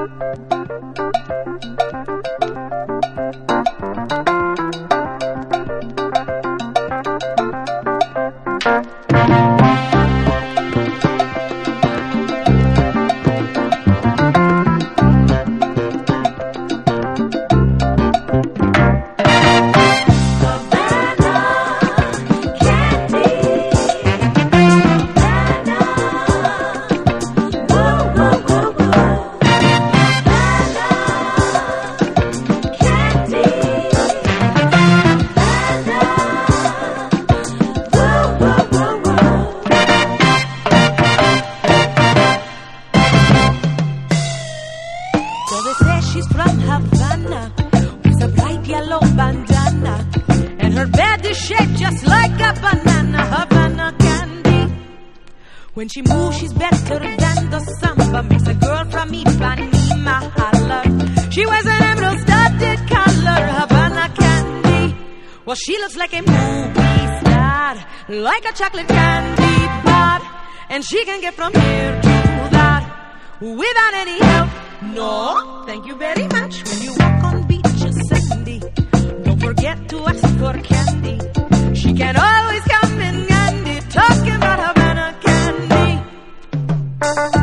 When she moves, she's better than the samba. Makes a girl from Ipanema holler. She wears an emerald-studded collar, Havana candy. Well, she looks like a movie star, like a chocolate candy bar. And she can get from here to that without any help. No, thank you very much. When you walk on beaches sandy, don't forget to ask for candy. She can always come in handy, talking about Havana candy.